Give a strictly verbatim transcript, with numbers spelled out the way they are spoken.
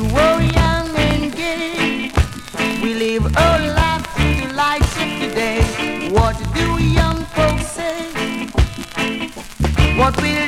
were young and gay. We live our life through the lights of today. What do young folks say? What will